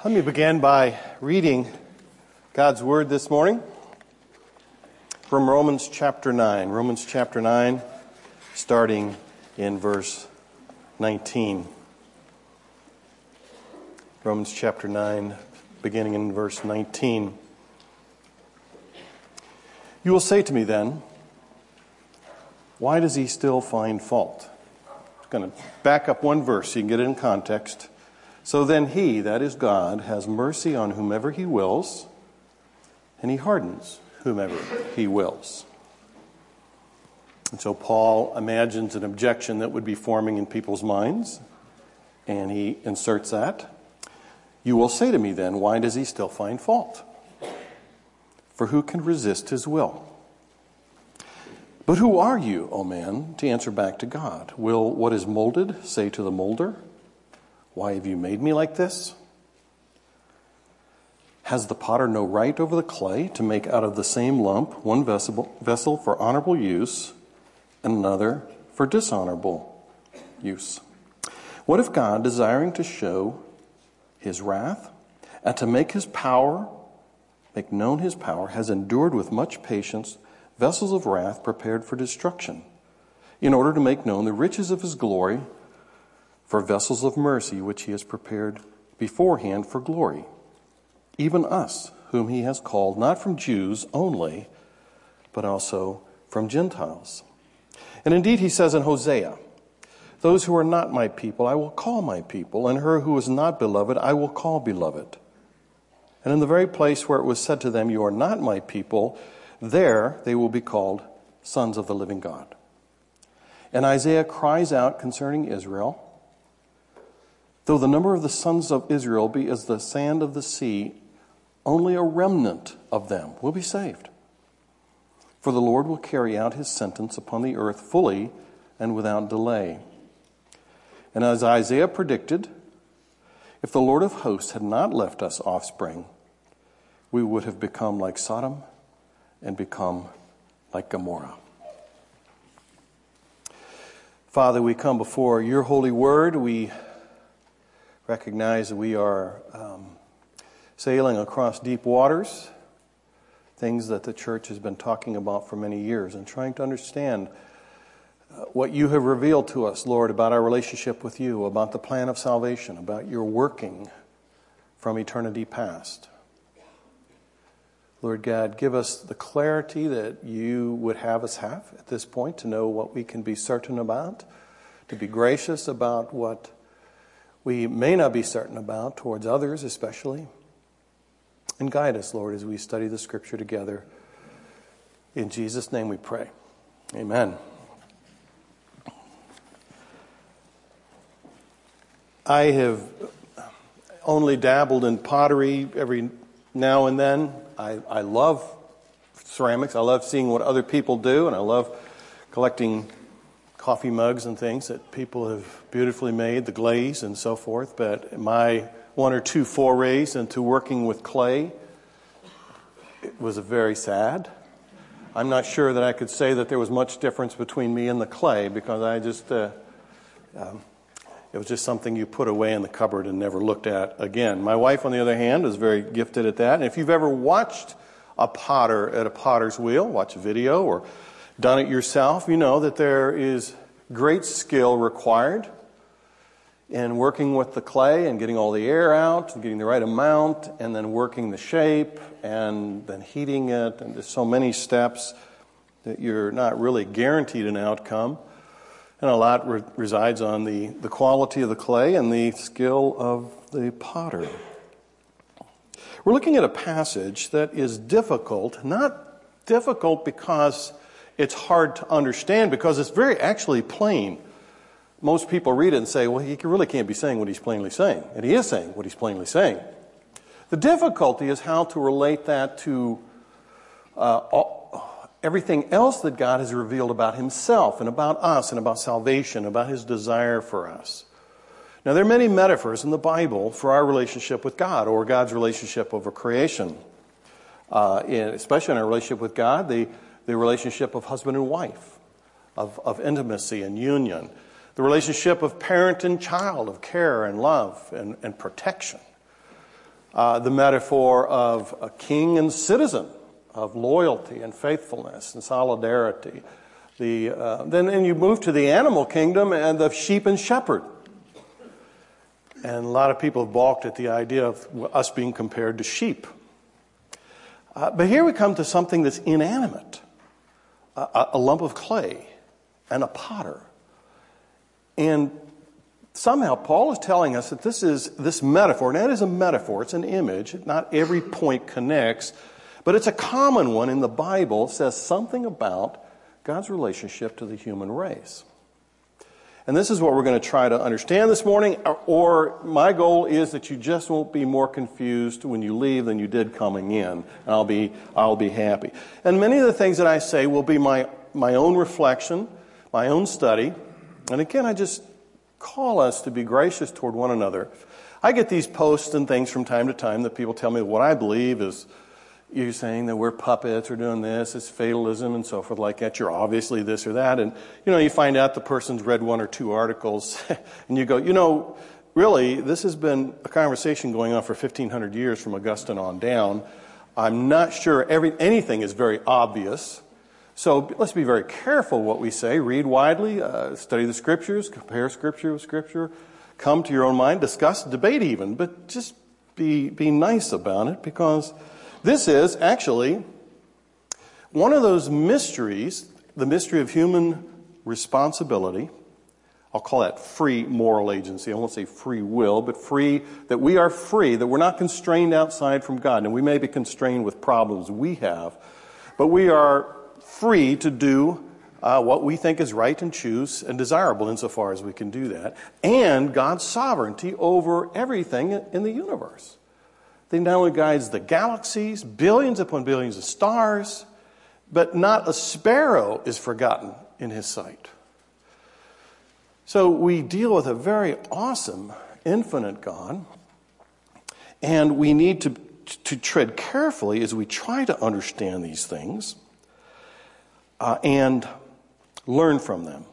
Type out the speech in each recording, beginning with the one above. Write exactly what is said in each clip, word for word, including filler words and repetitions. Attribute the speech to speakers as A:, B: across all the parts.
A: Let me begin by reading God's Word this morning from Romans chapter nine. Romans chapter nine, starting in verse nineteen. Romans chapter nine, beginning in verse nineteen. You will say to me then, why does he still find fault? I'm going to back up one verse so you can get it in context. So then he, that is God, has mercy on whomever he wills, and he hardens whomever he wills. And so Paul imagines an objection that would be forming in people's minds, and he inserts that. You will say to me then, why does he still find fault? For who can resist his will? But who are you, O man, to answer back to God? Will what is molded say to the molder, why have you made me like this? Has the potter no right over the clay to make out of the same lump one vessel, vessel for honorable use and another for dishonorable use? What if God, desiring to show his wrath and to make his power, make known his power, has endured with much patience vessels of wrath prepared for destruction, in order to make known the riches of his glory for vessels of mercy, which he has prepared beforehand for glory, even us, whom he has called, not from Jews only, but also from Gentiles. And indeed, he says in Hosea, those who are not my people, I will call my people, and her who is not beloved, I will call beloved. And in the very place where it was said to them, you are not my people, there they will be called sons of the living God. And Isaiah cries out concerning Israel, though the number of the sons of Israel be as the sand of the sea, only a remnant of them will be saved. For the Lord will carry out his sentence upon the earth fully and without delay. And as Isaiah predicted, if the Lord of hosts had not left us offspring, we would have become like Sodom and become like Gomorrah. Father, we come before your holy word. We recognize that we are um, sailing across deep waters, things that the church has been talking about for many years, and trying to understand uh, what you have revealed to us, Lord, about our relationship with you, about the plan of salvation, about your working from eternity past. Lord God, give us the clarity that you would have us have at this point to know what we can be certain about, to be gracious about what we may not be certain about towards others especially. And guide us, Lord, as we study the Scripture together. In Jesus' name we pray. Amen. I have only dabbled in pottery every now and then. I, I love ceramics. I love seeing what other people do, and I love collecting coffee mugs and things that people have beautifully made, the glaze and so forth. But my one or two forays into working with clay, it was very sad. I'm not sure that I could say that there was much difference between me and the clay, because I just, uh, um, it was just something you put away in the cupboard and never looked at again. My wife, on the other hand, is very gifted at that. And if you've ever watched a potter at a potter's wheel, watch a video or done it yourself, you know that there is great skill required in working with the clay and getting all the air out and getting the right amount and then working the shape and then heating it. And there's so many steps that you're not really guaranteed an outcome. And a lot re- resides on the, the quality of the clay and the skill of the potter. We're looking at a passage that is difficult, not difficult because it's hard to understand, because it's very actually plain. Most people read it and say, well, he really can't be saying what he's plainly saying. And he is saying what he's plainly saying. The difficulty is how to relate that to uh, all, everything else that God has revealed about himself and about us and about salvation, about his desire for us. Now, there are many metaphors in the Bible for our relationship with God, or God's relationship over creation. Uh, in, especially in our relationship with God, the, the relationship of husband and wife, of, of intimacy and union. The relationship of parent and child, of care and love and, and protection. uh, the metaphor of a king and citizen, of loyalty and faithfulness and solidarity. The, uh, then and you move to the animal kingdom and the sheep and shepherd. And a lot of people have balked at the idea of us being compared to sheep. Uh, but here we come to something that's inanimate, a, a lump of clay and a potter. And somehow Paul is telling us that this is this metaphor, and that is a metaphor, it's an image, not every point connects, but it's a common one in the Bible, says something about God's relationship to the human race. And this is what we're going to try to understand this morning, or my goal is that you just won't be more confused when you leave than you did coming in. And I'll be, I'll be happy. And many of the things that I say will be my, my own reflection, my own study. And again, I just call us to be gracious toward one another. I get these posts and things from time to time that people tell me what I believe is, you're saying that we're puppets or doing this, it's fatalism and so forth like that. You're obviously this or that. And, you know, you find out the person's read one or two articles and you go, you know, really, this has been a conversation going on for fifteen hundred years from Augustine on down. I'm not sure every anything is very obvious. So let's be very careful what we say. Read widely, uh, study the Scriptures, compare Scripture with Scripture, come to your own mind, discuss, debate even, but just be be nice about it, because this is actually one of those mysteries, the mystery of human responsibility. I'll call that free moral agency. I won't say free will, but free, that we are free, that we're not constrained outside from God. And we may be constrained with problems we have, but we are free to do uh, what we think is right and choose and desirable insofar as we can do that. And God's sovereignty over everything in the universe. He not only guides the galaxies, billions upon billions of stars, but not a sparrow is forgotten in his sight. So we deal with a very awesome, infinite God, and we need to, to tread carefully as we try to understand these things uh, and learn from them.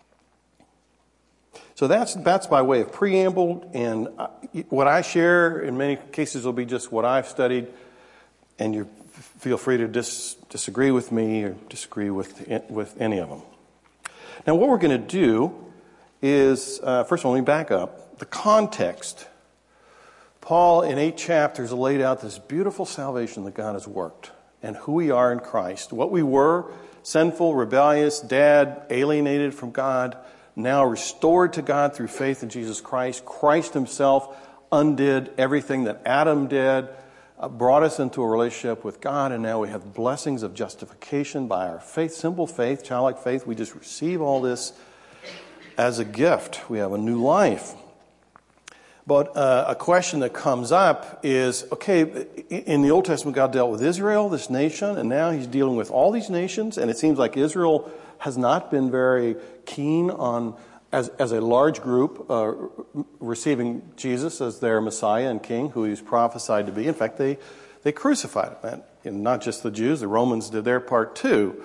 A: So that's that's by way of preamble, and what I share in many cases will be just what I've studied, and you feel free to dis, disagree with me or disagree with with any of them. Now, what we're going to do is, uh, first of all, let me back up. The context. Paul, in eight chapters, laid out this beautiful salvation that God has worked, and who we are in Christ. What we were, sinful, rebellious, dead, alienated from God, now restored to God through faith in Jesus Christ. Christ himself undid everything that Adam did, uh, brought us into a relationship with God, and now we have blessings of justification by our faith, simple faith, childlike faith. We just receive all this as a gift. We have a new life. But uh, a question that comes up is, okay, in the Old Testament, God dealt with Israel, this nation, and now he's dealing with all these nations, and it seems like Israel has not been very keen on, as, as a large group, uh, receiving Jesus as their Messiah and King, who he's prophesied to be. In fact, they, they crucified him. And not just the Jews, the Romans did their part too.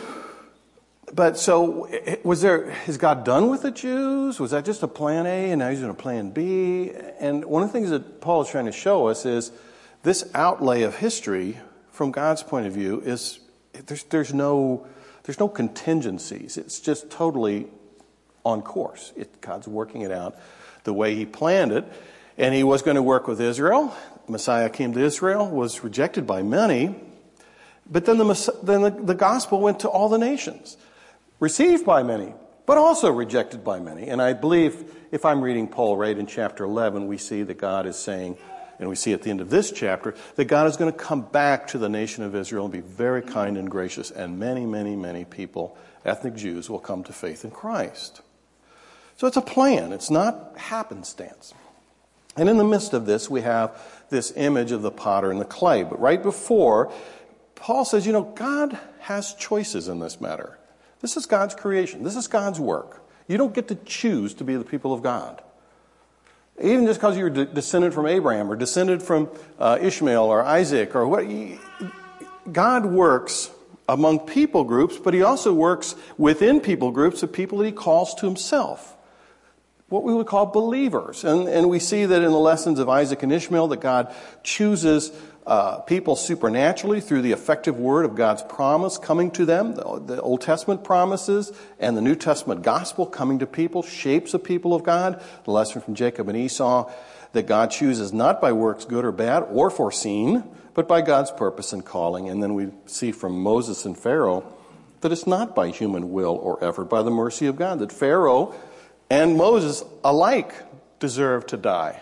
A: But so, was there, is God done with the Jews? Was that just a plan A and now he's doing a plan B? And one of the things that Paul is trying to show us is this outlay of history, from God's point of view, is there's, there's no... There's no contingencies. It's just totally on course. It, God's working it out the way he planned it. And he was going to work with Israel. Messiah came to Israel, was rejected by many. But then the, then the, the gospel went to all the nations. Received by many, but also rejected by many. And I believe, if I'm reading Paul right in chapter eleven, we see that God is saying, and we see at the end of this chapter, that God is going to come back to the nation of Israel and be very kind and gracious, and many, many, many people, ethnic Jews, will come to faith in Christ. So it's a plan. It's not happenstance. And in the midst of this, we have this image of the potter and the clay. But right before, Paul says, you know, God has choices in this matter. This is God's creation. This is God's work. You don't get to choose to be the people of God. Even just because you're de- descended from Abraham or descended from uh, Ishmael or Isaac or what, he, God works among people groups, but he also works within people groups of people that he calls to himself. what we would call believers. And, and we see that in the lessons of Isaac and Ishmael that God chooses uh, people supernaturally through the effective word of God's promise coming to them. The, the Old Testament promises and the New Testament gospel coming to people shapes a people of God. The lesson from Jacob and Esau that God chooses not by works good or bad or foreseen, but by God's purpose and calling. And then we see from Moses and Pharaoh that it's not by human will or effort, by the mercy of God, that Pharaoh and Moses alike deserved to die.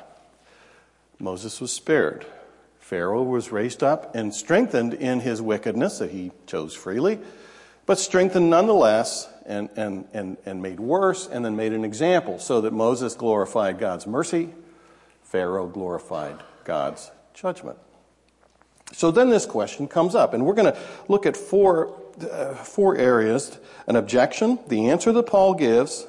A: Moses was spared. Pharaoh was raised up and strengthened in his wickedness that he chose freely, but strengthened nonetheless and, and, and, and made worse and then made an example so that Moses glorified God's mercy, Pharaoh glorified God's judgment. So then this question comes up, and we're going to look at four, uh, four areas: an objection, the answer that Paul gives,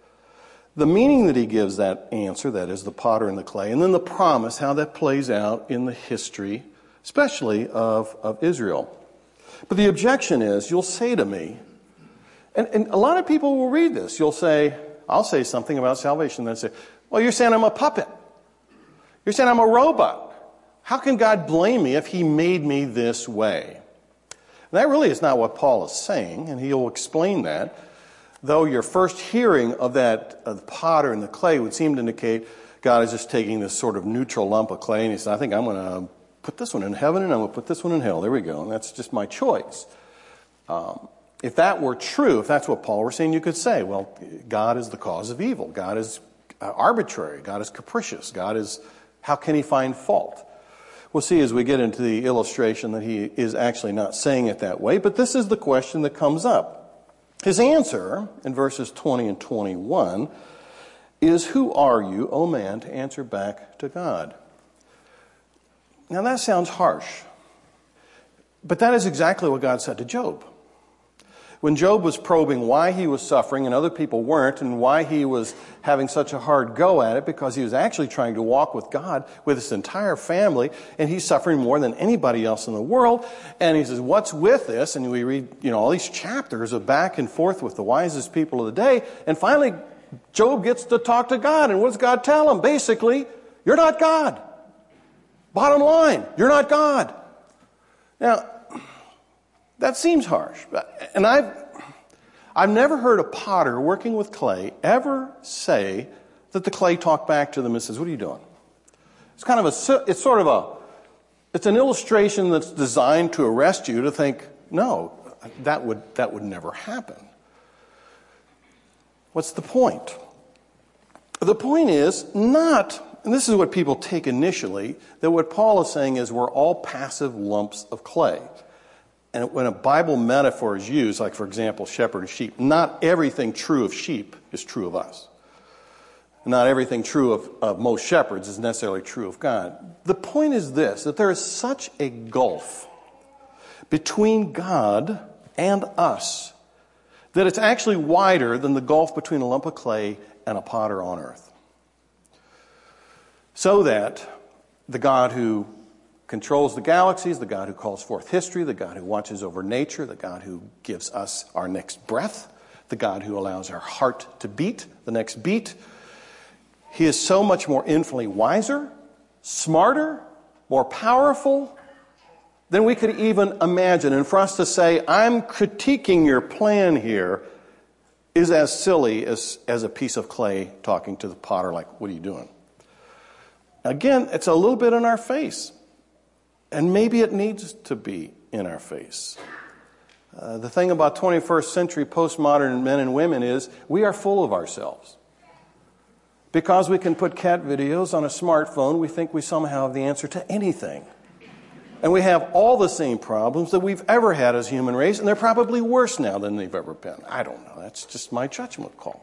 A: the meaning that he gives that answer, that is the potter and the clay, and then the promise, how that plays out in the history, especially of, of Israel. But the objection is, you'll say to me, and, and a lot of people will read this, you'll say, I'll say something about salvation, and then say, well, you're saying I'm a puppet. You're saying I'm a robot. How can God blame me if he made me this way? And that really is not what Paul is saying, and he'll explain that. Though your first hearing of that, of the potter and the clay would seem to indicate God is just taking this sort of neutral lump of clay, and he says, I think I'm going to put this one in heaven and I'm going to put this one in hell. There we go. And that's just my choice. Um, if that were true, if that's what Paul were saying, you could say, well, God is the cause of evil. God is uh, arbitrary. God is capricious. God is, how can he find fault? We'll see as we get into the illustration that he is actually not saying it that way, but this is the question that comes up. His answer in verses twenty and twenty-one is, who are you, O man, to answer back to God? Now that sounds harsh, but that is exactly what God said to Job. When Job was probing why he was suffering and other people weren't, and why he was having such a hard go at it, because he was actually trying to walk with God with his entire family, and he's suffering more than anybody else in the world. And he says, what's with this? And we read, you know, all these chapters of back and forth with the wisest people of the day. And finally, Job gets to talk to God. And what does God tell him? Basically, you're not God. Bottom line, you're not God. Now, that seems harsh. And I've, I've never heard a potter working with clay ever say that the clay talked back to them and says, what are you doing? It's kind of a, it's sort of a, it's an illustration that's designed to arrest you to think, no, that would, that would never happen. What's the point? The point is not, and this is what people take initially, that what Paul is saying is we're all passive lumps of clay. And when a Bible metaphor is used, like, for example, shepherd and sheep, not everything true of sheep is true of us. Not everything true of, of most shepherds is necessarily true of God. The point is this, that there is such a gulf between God and us that it's actually wider than the gulf between a lump of clay and a potter on earth. So that the God who controls the galaxies, the God who calls forth history, the God who watches over nature, the God who gives us our next breath, the God who allows our heart to beat, the next beat. He is so much more infinitely wiser, smarter, more powerful than we could even imagine. And for us to say, I'm critiquing your plan here, is as silly as, as a piece of clay talking to the potter like, what are you doing? Again, it's a little bit in our face. And maybe it needs to be in our face. Uh, the thing about twenty-first century postmodern men and women is we are full of ourselves. Because we can put cat videos on a smartphone, we think we somehow have the answer to anything. And we have all the same problems that we've ever had as a human race, and they're probably worse now than they've ever been. I don't know. That's just my judgment call.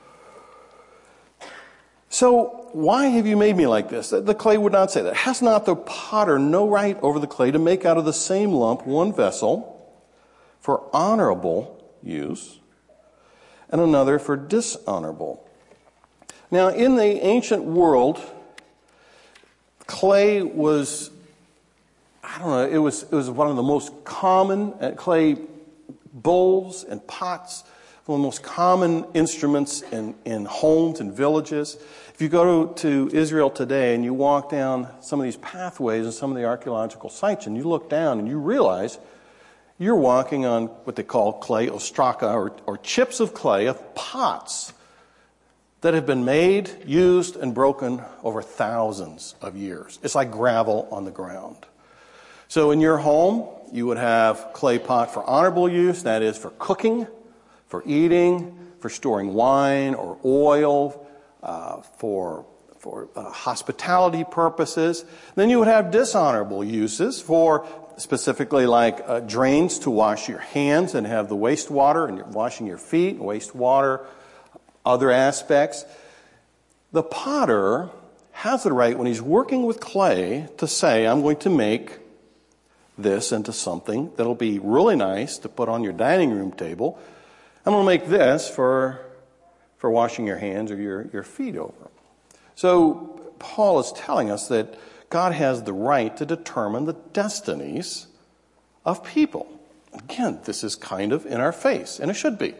A: So, why have you made me like this? The clay would not say that. Has not the potter no right over the clay to make out of the same lump one vessel for honorable use and another for dishonorable? Now, in the ancient world, clay was, I don't know, it was, it was one of the most common clay bowls and pots one of the most common instruments in, in homes and villages. If you go to, to Israel today and you walk down some of these pathways and some of the archaeological sites and you look down and you realize you're walking on what they call clay ostraka, or, or chips of clay of pots that have been made, used, and broken over thousands of years. It's like gravel on the ground. So in your home, you would have clay pot for honorable use, that is for cooking, for eating, for storing wine or oil, uh, for, for uh, hospitality purposes. Then you would have dishonorable uses for specifically like uh, drains to wash your hands and have the wastewater, and you're washing your feet, wastewater, other aspects. The potter has the right, when he's working with clay, to say, I'm going to make this into something that'll be really nice to put on your dining room table. I'm going to make this for, for washing your hands or your, your feet over. So Paul is telling us that God has the right to determine the destinies of people. Again, this is kind of in our face, and it should be.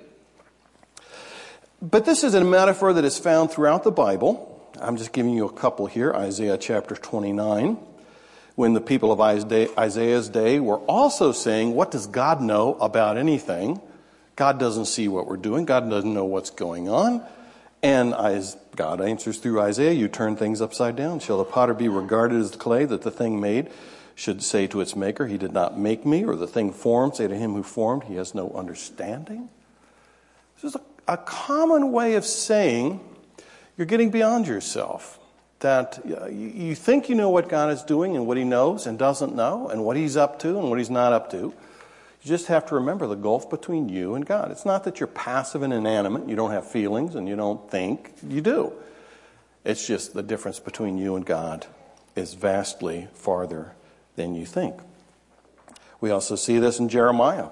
A: But this is a metaphor that is found throughout the Bible. I'm just giving you a couple here. Isaiah chapter twenty-nine. When the people of Isaiah's day were also saying, what does God know about anything? God doesn't see what we're doing. God doesn't know what's going on. And God answers through Isaiah, you turn things upside down. Shall the potter be regarded as the clay that the thing made should say to its maker, he did not make me, or the thing formed, say to him who formed, he has no understanding? This is a, a common way of saying you're getting beyond yourself. That you think you know what God is doing and what he knows and doesn't know, and what he's up to and what he's not up to. You just have to remember the gulf between you and God. It's not that you're passive and inanimate, you don't have feelings and you don't think. You do. It's just the difference between you and God is vastly farther than you think. We also see this in Jeremiah.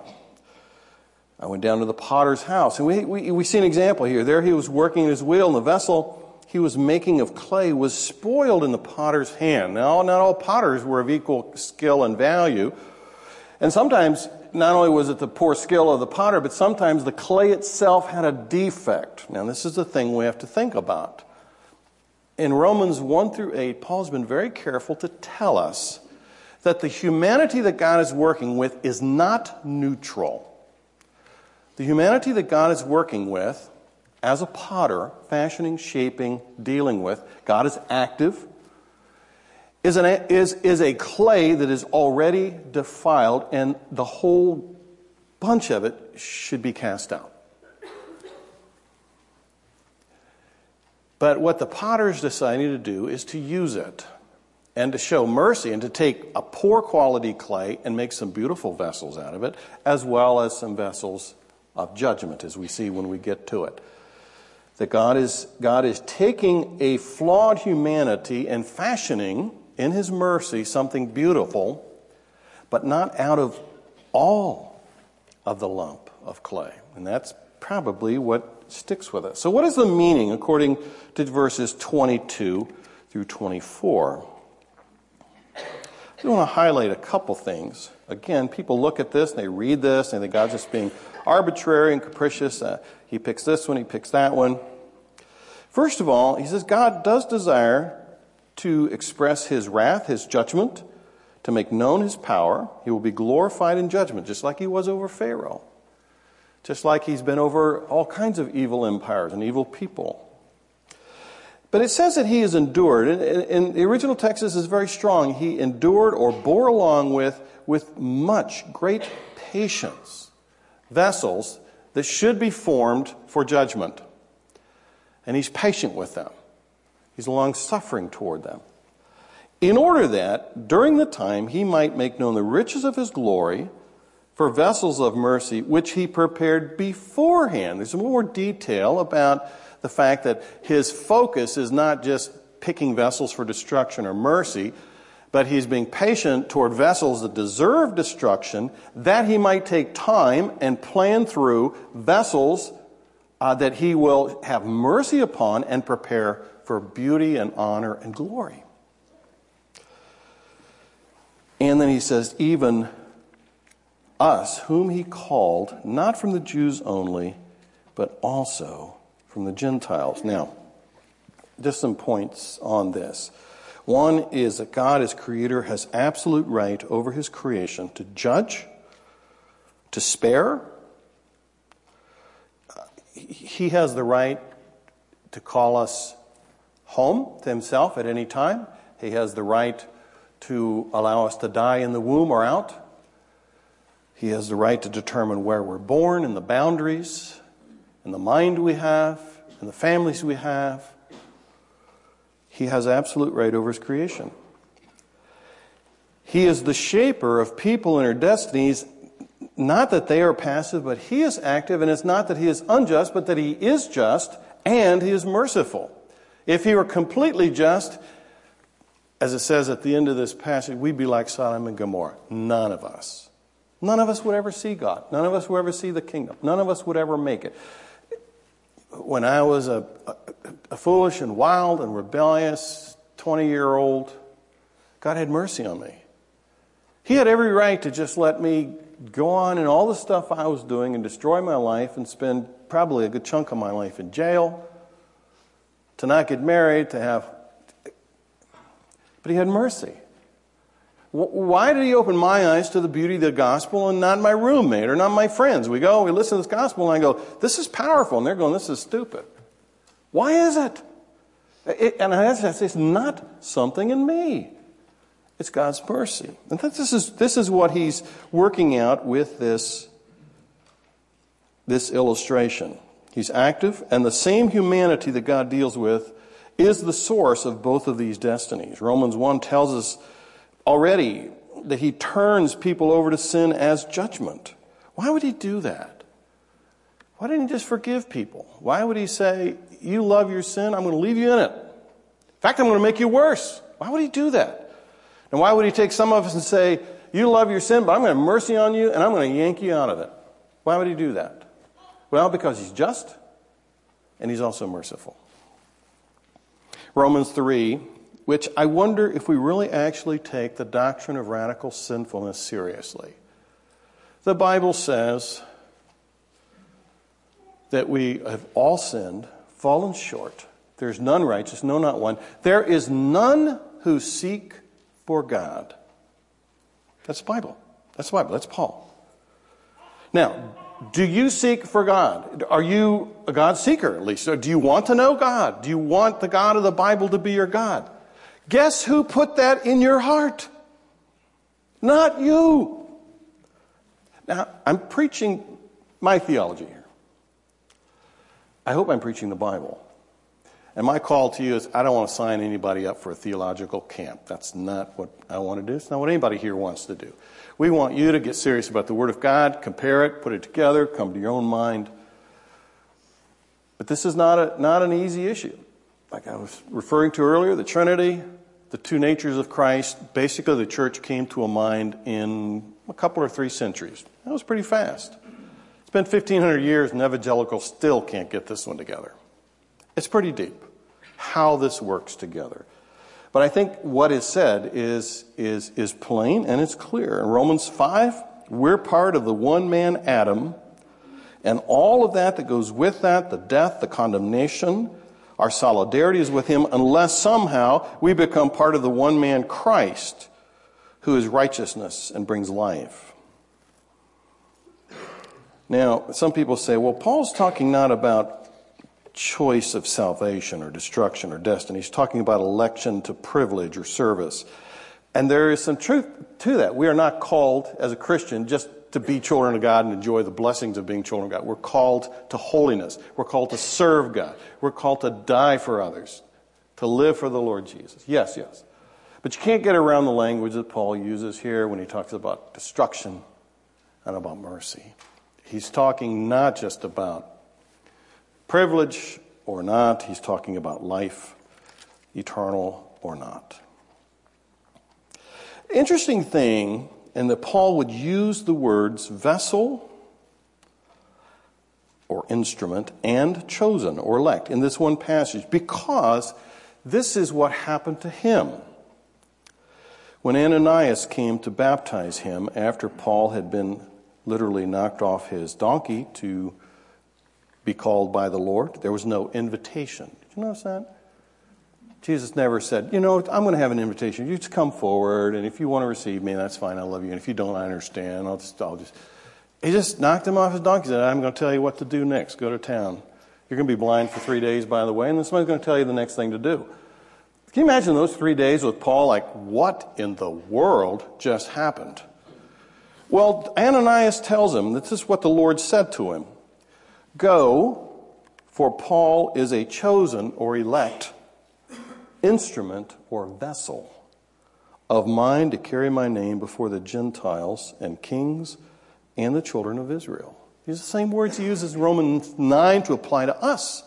A: I went down to the potter's house, and we, we, we see an example here. There he was working his wheel, and the vessel he was making of clay was spoiled in the potter's hand. Now, not all potters were of equal skill and value. And sometimes, not only was it the poor skill of the potter, but sometimes the clay itself had a defect. Now, this is the thing we have to think about. In Romans one through eight, Paul's been very careful to tell us that the humanity that God is working with is not neutral. The humanity that God is working with, as a potter, fashioning, shaping, dealing with, God is active, is, an, is, is a clay that is already defiled, and the whole bunch of it should be cast out. But what the potter is deciding to do is to use it and to show mercy and to take a poor quality clay and make some beautiful vessels out of it, as well as some vessels of judgment, as we see when we get to it. That God is, God is taking a flawed humanity and fashioning in his mercy something beautiful, but not out of all of the lump of clay. And that's probably what sticks with us. So what is the meaning according to verses twenty-two through twenty-four? I want to highlight a couple things. Again, people look at this and they read this and they think God's just being arbitrary and capricious. Uh, he picks this one, he picks that one. First of all, he says God does desire to express his wrath, his judgment, to make known his power. He will be glorified in judgment, just like he was over Pharaoh. Just like he's been over all kinds of evil empires and evil people. But it says that he has endured. And in the original text, this is very strong. He endured or bore along with, with much, great patience, vessels that should be formed for judgment. And he's patient with them. He's long-suffering toward them. In order that, during the time, he might make known the riches of his glory for vessels of mercy, which he prepared beforehand. There's more detail about the fact that his focus is not just picking vessels for destruction or mercy, but he's being patient toward vessels that deserve destruction, that he might take time and plan through vessels uh, that he will have mercy upon and prepare for beauty and honor and glory. And then he says, even us, whom he called, not from the Jews only, but also from the Gentiles. Now, just some points on this. One is that God as creator has absolute right over his creation to judge, to spare. He has the right to call us home to himself at any time. He has the right to allow us to die in the womb or out. He has the right to determine where we're born and the boundaries and the mind we have and the families we have. He has absolute right over his creation. He is the shaper of people and their destinies. Not that they are passive, but he is active, and it's not that he is unjust, but that he is just and he is merciful. If he were completely just, as it says at the end of this passage, we'd be like Sodom and Gomorrah. None of us. None of us would ever see God. None of us would ever see the kingdom. None of us would ever make it. When I was a, a, a foolish and wild and rebellious twenty-year-old, God had mercy on me. He had every right to just let me go on in all the stuff I was doing and destroy my life and spend probably a good chunk of my life in jail, to not get married, to have... But he had mercy. Why did he open my eyes to the beauty of the gospel and not my roommate or not my friends? We go, we listen to this gospel, and I go, this is powerful. And they're going, this is stupid. Why is it? it and I say, it's not something in me. It's God's mercy. And this is, this is what he's working out with this, this illustration. He's active, and the same humanity that God deals with is the source of both of these destinies. Romans one tells us already that he turns people over to sin as judgment. Why would he do that? Why didn't he just forgive people? Why would he say, you love your sin, I'm going to leave you in it. In fact, I'm going to make you worse. Why would he do that? And why would he take some of us and say, you love your sin, but I'm going to have mercy on you and I'm going to yank you out of it? Why would he do that? Well, because he's just and he's also merciful. Romans three, which I wonder if we really actually take the doctrine of radical sinfulness seriously. The Bible says that we have all sinned, fallen short. There's none righteous, no, not one. There is none who seek for God. That's the Bible. That's the Bible. That's Paul. Now, do you seek for God? Are you a God seeker, at least? Or do you want to know God? Do you want the God of the Bible to be your God? Guess who put that in your heart? Not you. Now, I'm preaching my theology here. I hope I'm preaching the Bible. And my call to you is, I don't want to sign anybody up for a theological camp. That's not what I want to do. It's not what anybody here wants to do. We want you to get serious about the Word of God, compare it, put it together, come to your own mind. But this is not a, not an easy issue. Like I was referring to earlier, the Trinity, the two natures of Christ, basically the church came to a mind in a couple or three centuries. That was pretty fast. It's been fifteen hundred years and evangelicals still can't get this one together. It's pretty deep how this works together. But I think what is said is, is, is plain and it's clear. In Romans five, we're part of the one man Adam, and all of that that goes with that, the death, the condemnation, our solidarity is with him unless somehow we become part of the one man Christ, who is righteousness and brings life. Now, some people say, well, Paul's talking not about choice of salvation or destruction or destiny. He's talking about election to privilege or service. And there is some truth to that. We are not called as a Christian just to be children of God and enjoy the blessings of being children of God. We're called to holiness. We're called to serve God. We're called to die for others, to live for the Lord Jesus. Yes, yes. But you can't get around the language that Paul uses here when he talks about destruction and about mercy. He's talking not just about privilege or not. He's talking about life, eternal or not. Interesting thing, and that Paul would use the words vessel or instrument and chosen or elect in this one passage, because this is what happened to him. When Ananias came to baptize him after Paul had been literally knocked off his donkey to be called by the Lord. There was no invitation. Did you notice that? Jesus never said, you know, I'm going to have an invitation. You just come forward, and if you want to receive me, that's fine. I love you. And if you don't, I understand. I'll just, I'll just. He just knocked him off his donkey and said, I'm going to tell you what to do next. Go to town. You're going to be blind for three days, by the way, and then somebody's going to tell you the next thing to do. Can you imagine those three days with Paul? Like, what in the world just happened? Well, Ananias tells him that this is what the Lord said to him. Go, for Paul is a chosen or elect instrument or vessel of mine to carry my name before the Gentiles and kings and the children of Israel. These are the same words he uses in Romans nine to apply to us.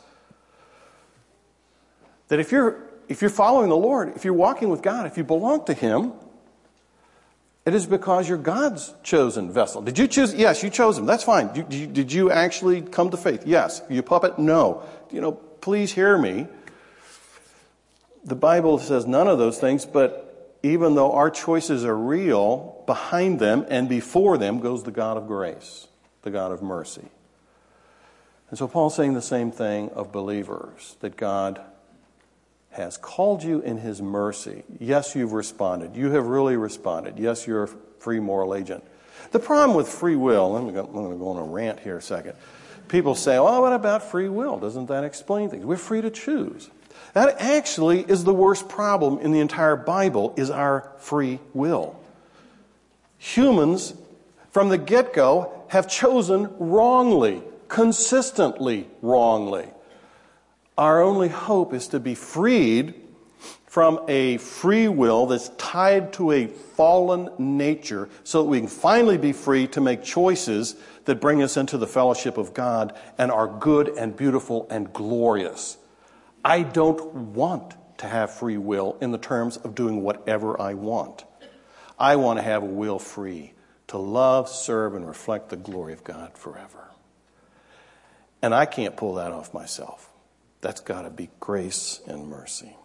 A: That if you're if you're following the Lord, if you're walking with God, if you belong to Him, it is because you're God's chosen vessel. Did you choose? Yes, you chose Him. That's fine. Did you, did you actually come to faith? Yes. You puppet? No. You know, please hear me. The Bible says none of those things, but even though our choices are real, behind them and before them goes the God of grace, the God of mercy. And so Paul's saying the same thing of believers, that God has called you in His mercy. Yes, you've responded. You have really responded. Yes, you're a free moral agent. The problem with free will, I'm going to go on a rant here a second. People say, oh, what about free will? Doesn't that explain things? We're free to choose. That actually is the worst problem in the entire Bible, is our free will. Humans, from the get-go, have chosen wrongly, consistently wrongly. Our only hope is to be freed from a free will that's tied to a fallen nature so that we can finally be free to make choices that bring us into the fellowship of God and are good and beautiful and glorious. I don't want to have free will in the terms of doing whatever I want. I want to have a will free to love, serve, and reflect the glory of God forever. And I can't pull that off myself. That's got to be grace and mercy.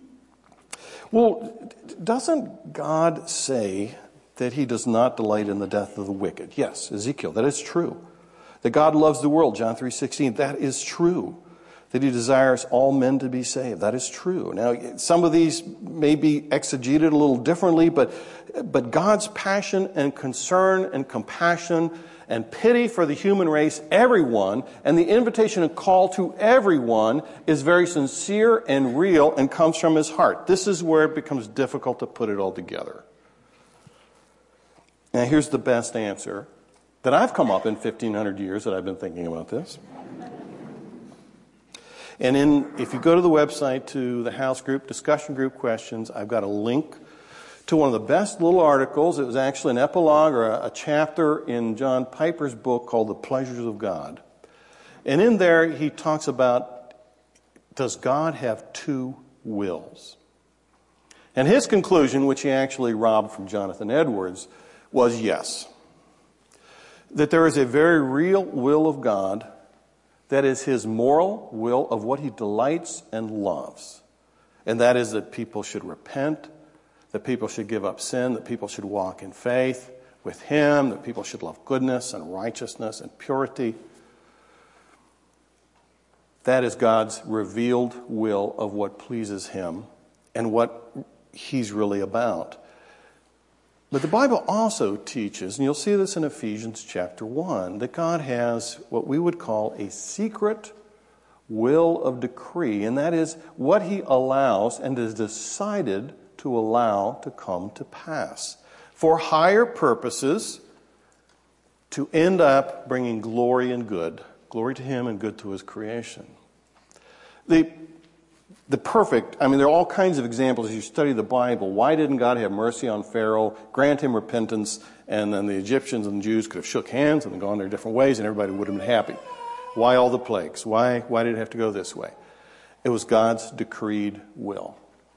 A: Well, doesn't God say that He does not delight in the death of the wicked? Yes, Ezekiel, that is true. That God loves the world, John three sixteen, that is true. That He desires all men to be saved, that is true. Now, some of these may be exegeted a little differently, but, but God's passion and concern and compassion and pity for the human race, everyone, and the invitation and call to everyone is very sincere and real and comes from His heart. This is where it becomes difficult to put it all together. Now, here's the best answer that I've come up in fifteen hundred years that I've been thinking about this. And in, if you go to the website to the house group, discussion group questions, I've got a link to one of the best little articles. It was actually an epilogue or a, a chapter in John Piper's book called The Pleasures of God. And in there he talks about, does God have two wills? And his conclusion, which he actually robbed from Jonathan Edwards, was yes. That there is a very real will of God that is His moral will of what He delights and loves. And that is that people should repent, that people should give up sin, that people should walk in faith with Him, that people should love goodness and righteousness and purity. That is God's revealed will of what pleases Him and what He's really about. But the Bible also teaches, and you'll see this in Ephesians chapter one, that God has what we would call a secret will of decree, and that is what He allows and has decided to allow to come to pass for higher purposes, to end up bringing glory and good, glory to Him and good to His creation. The The perfect, I mean, there are all kinds of examples as you study the Bible. Why didn't God have mercy on Pharaoh, grant him repentance, and then the Egyptians and the Jews could have shook hands and gone their different ways and everybody would have been happy? Why all the plagues? Why, why did it have to go this way? It was God's decreed will.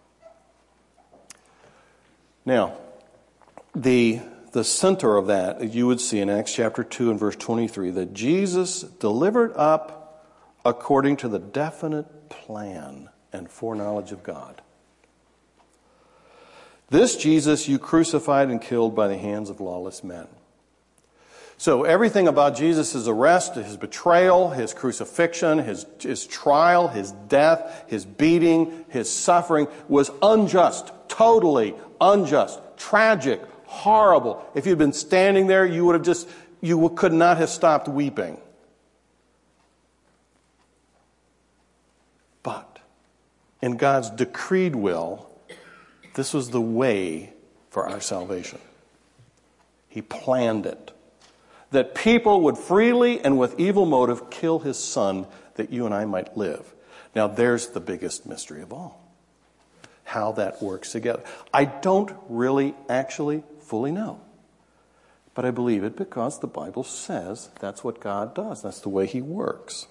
A: Now, the, the center of that, you would see in Acts chapter two and verse twenty-three, that Jesus delivered up according to the definite plan and foreknowledge of God. This Jesus you crucified and killed by the hands of lawless men. So everything about Jesus' arrest, his betrayal, his crucifixion, his, his trial, his death, his beating, his suffering was unjust, totally unjust, tragic, horrible. If you'd been standing there, you would have just, you could not have stopped weeping. But in God's decreed will, this was the way for our salvation. He planned it. That people would freely and with evil motive kill his son that you and I might live. Now there's the biggest mystery of all. How that works together. I don't really actually fully know. But I believe it because the Bible says that's what God does. That's the way he works.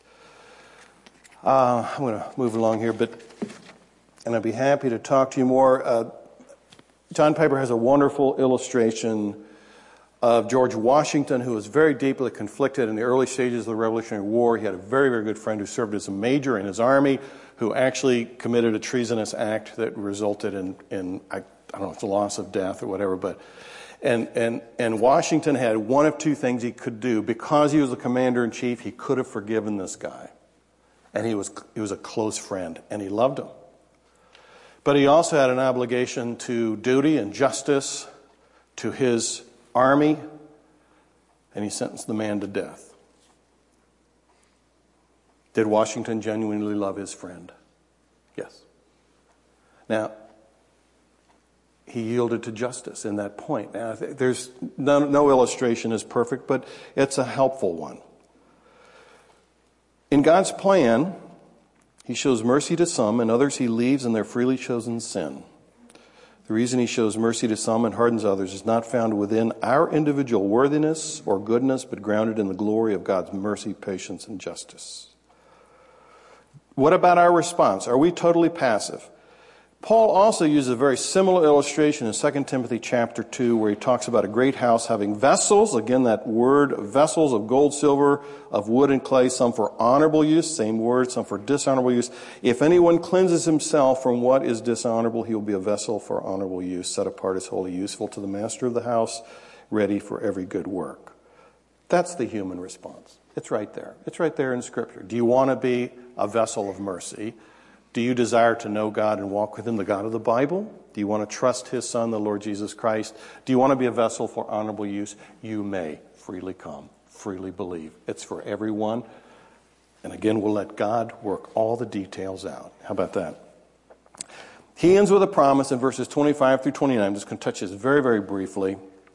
A: Uh, I'm going to move along here, but and I'd be happy to talk to you more. Uh, John Piper has a wonderful illustration of George Washington, who was very deeply conflicted in the early stages of the Revolutionary War. He had a very, very good friend who served as a major in his army, who actually committed a treasonous act that resulted in, in I, I don't know if it's the loss of death or whatever, but and and and Washington had one of two things he could do. Because he was the commander-in-chief, he could have forgiven this guy. And he was he was a close friend, and he loved him. But he also had an obligation to duty and justice to his army, and he sentenced the man to death. Did Washington genuinely love his friend? Yes. Now, he yielded to justice in that point. Now, there's no, no illustration is perfect, but it's a helpful one. In God's plan, he shows mercy to some, and others he leaves in their freely chosen sin. The reason he shows mercy to some and hardens others is not found within our individual worthiness or goodness, but grounded in the glory of God's mercy, patience, and justice. What about our response? Are we totally passive? Paul also uses a very similar illustration in Second Timothy chapter two, where he talks about a great house having vessels, again that word, vessels of gold, silver, of wood and clay, some for honorable use, same word, some for dishonorable use. If anyone cleanses himself from what is dishonorable, he will be a vessel for honorable use, set apart as wholly useful to the master of the house, ready for every good work. That's the human response. It's right there. It's right there in Scripture. Do you want to be a vessel of mercy? Do you desire to know God and walk with him, the God of the Bible? Do you want to trust his Son, the Lord Jesus Christ? Do you want to be a vessel for honorable use? You may freely come, freely believe. It's for everyone. And again, we'll let God work all the details out. How about that? He ends with a promise in verses twenty-five through twenty-nine. I'm just going to touch this very, very briefly.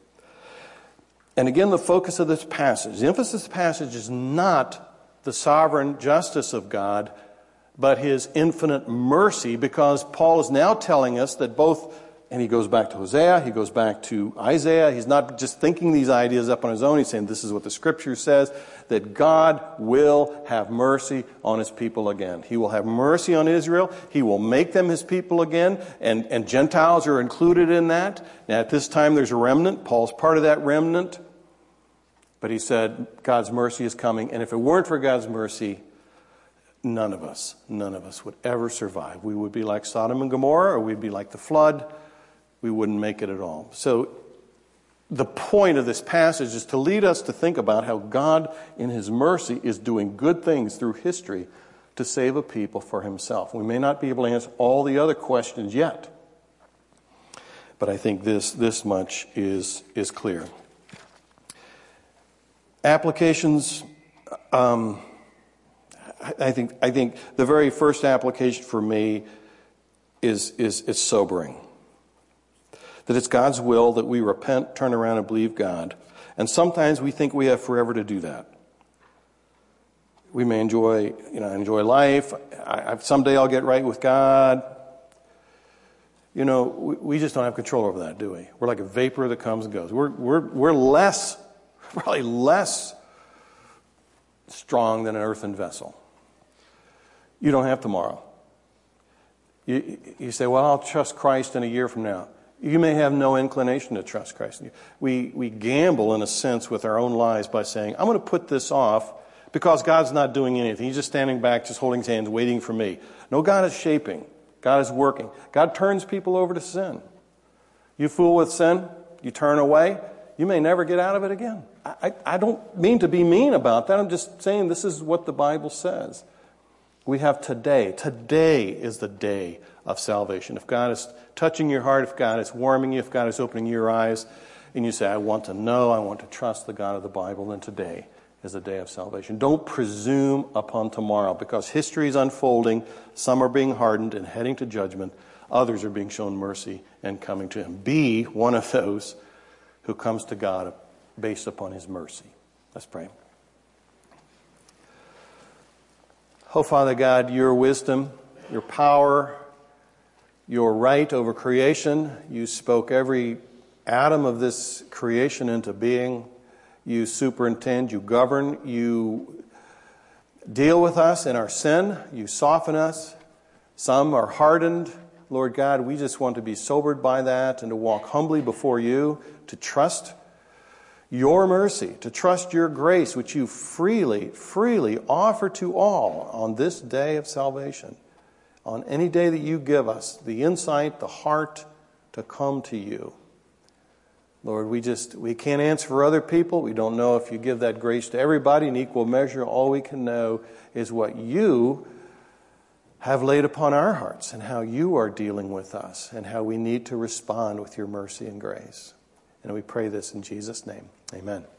A: And again, the focus of this passage, the emphasis of the passage is not the sovereign justice of God, but his infinite mercy, because Paul is now telling us that both, and he goes back to Hosea, he goes back to Isaiah, he's not just thinking these ideas up on his own, he's saying this is what the Scripture says, that God will have mercy on his people again. He will have mercy on Israel, he will make them his people again, and, and Gentiles are included in that. Now at this time there's a remnant, Paul's part of that remnant, but he said God's mercy is coming, and if it weren't for God's mercy, None of us, none of us would ever survive. We would be like Sodom and Gomorrah, or we'd be like the flood. We wouldn't make it at all. So the point of this passage is to lead us to think about how God, in his mercy, is doing good things through history to save a people for himself. We may not be able to answer all the other questions yet, but I think this, this much is, is clear. Applications... Um, I think I think the very first application for me is, is is sobering. That it's God's will that we repent, turn around, and believe God. And sometimes we think we have forever to do that. We may enjoy, you know, enjoy life. I, I, someday I'll get right with God. You know, we, we just don't have control over that, do we? We're like a vapor that comes and goes. We're we're we're less, probably less strong than an earthen vessel. You don't have tomorrow. You, you say, well, I'll trust Christ in a year from now. You may have no inclination to trust Christ. We, we gamble, in a sense, with our own lives by saying, I'm going to put this off because God's not doing anything. He's just standing back, just holding his hands, waiting for me. No, God is shaping. God is working. God turns people over to sin. You fool with sin, you turn away, you may never get out of it again. I, I, I don't mean to be mean about that. I'm just saying this is what the Bible says. We have today. Today is the day of salvation. If God is touching your heart, if God is warming you, if God is opening your eyes, and you say, I want to know, I want to trust the God of the Bible, then today is the day of salvation. Don't presume upon tomorrow, because history is unfolding. Some are being hardened and heading to judgment. Others are being shown mercy and coming to Him. Be one of those who comes to God based upon His mercy. Let's pray. Oh, Father God, your wisdom, your power, your right over creation. You spoke every atom of this creation into being. You superintend, you govern, you deal with us in our sin. You soften us. Some are hardened. Lord God, we just want to be sobered by that and to walk humbly before you, to trust your mercy, to trust your grace, which you freely, freely offer to all on this day of salvation. On any day that you give us the insight, the heart to come to you. Lord, we just, we can't answer for other people. We don't know if you give that grace to everybody in equal measure. All we can know is what you have laid upon our hearts and how you are dealing with us and how we need to respond with your mercy and grace. And we pray this in Jesus' name. Amen.